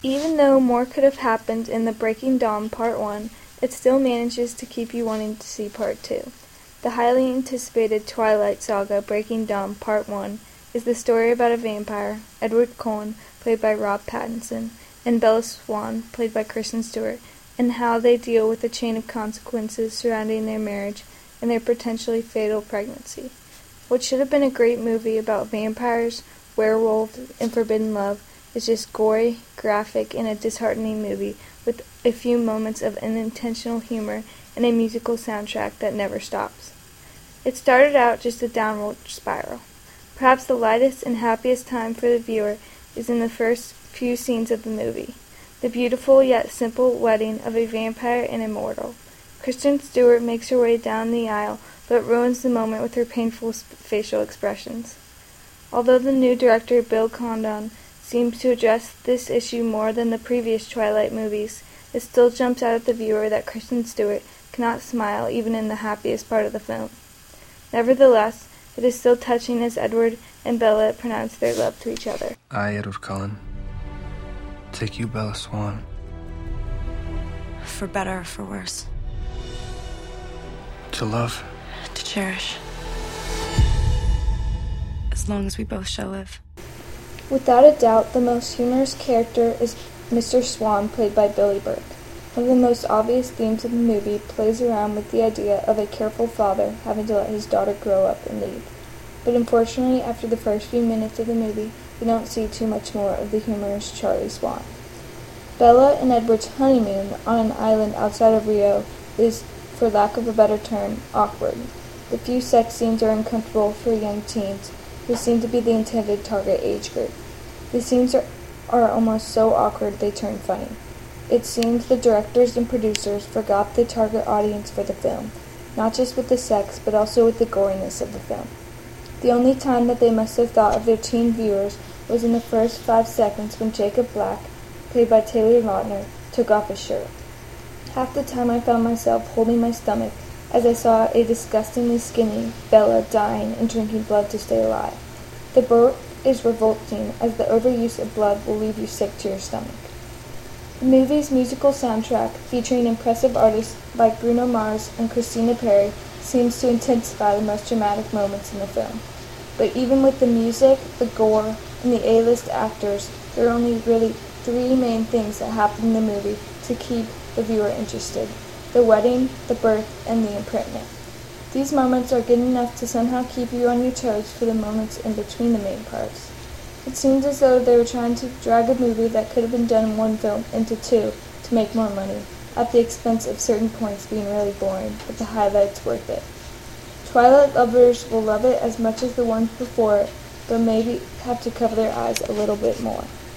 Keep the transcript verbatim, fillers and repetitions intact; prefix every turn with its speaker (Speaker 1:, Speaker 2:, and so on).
Speaker 1: Even though more could have happened in the Breaking Dawn Part one, it still manages to keep you wanting to see Part two. The highly anticipated Twilight Saga Breaking Dawn Part one is the story about a vampire, Edward Cullen, played by Rob Pattinson, and Bella Swan, played by Kristen Stewart, and how they deal with the chain of consequences surrounding their marriage and their potentially fatal pregnancy. What should have been a great movie about vampires, werewolves, and forbidden love is just gory, graphic, and a disheartening movie with a few moments of unintentional humor and a musical soundtrack that never stops. It started out just a downward spiral. Perhaps the lightest and happiest time for the viewer is in the first few scenes of the movie, the beautiful yet simple wedding of a vampire and a mortal. Kristen Stewart makes her way down the aisle, but ruins the moment with her painful facial expressions. Although the new director, Bill Condon, seems to address this issue more than the previous Twilight movies, it still jumps out at the viewer that Kristen Stewart cannot smile even in the happiest part of the film. Nevertheless, it is still touching as Edward and Bella pronounce their love to each other.
Speaker 2: I, Edward Cullen, take you, Bella Swan.
Speaker 3: For better or for worse.
Speaker 2: To love.
Speaker 3: To cherish. As long as we both shall live.
Speaker 1: Without a doubt, the most humorous character is Mister Swan, played by Billy Burke. One of the most obvious themes of the movie plays around with the idea of a careful father having to let his daughter grow up and leave. But unfortunately, after the first few minutes of the movie, we don't see too much more of the humorous Charlie Swan. Bella and Edward's honeymoon on an island outside of Rio is, for lack of a better term, awkward. The few sex scenes are uncomfortable for young teens, who seem to be the intended target age group. The scenes are, are almost so awkward they turn funny. It seems the directors and producers forgot the target audience for the film, not just with the sex, but also with the goriness of the film. The only time that they must have thought of their teen viewers was in the first five seconds when Jacob Black, played by Taylor Lautner, took off his shirt. Half the time I found myself holding my stomach as I saw a disgustingly skinny Bella dying and drinking blood to stay alive. The boat is revolting, as the overuse of blood will leave you sick to your stomach. The movie's musical soundtrack, featuring impressive artists like Bruno Mars and Christina Perri, seems to intensify the most dramatic moments in the film. But even with the music, the gore, and the A-list actors, there are only really three main things that happen in the movie to keep the viewer interested: the wedding, the birth, and the imprisonment. These moments are good enough to somehow keep you on your toes for the moments in between the main parts. It seems as though they were trying to drag a movie that could have been done in one film into two to make more money, at the expense of certain points being really boring, but the highlights worth it. Twilight lovers will love it as much as the ones before it, but maybe have to cover their eyes a little bit more.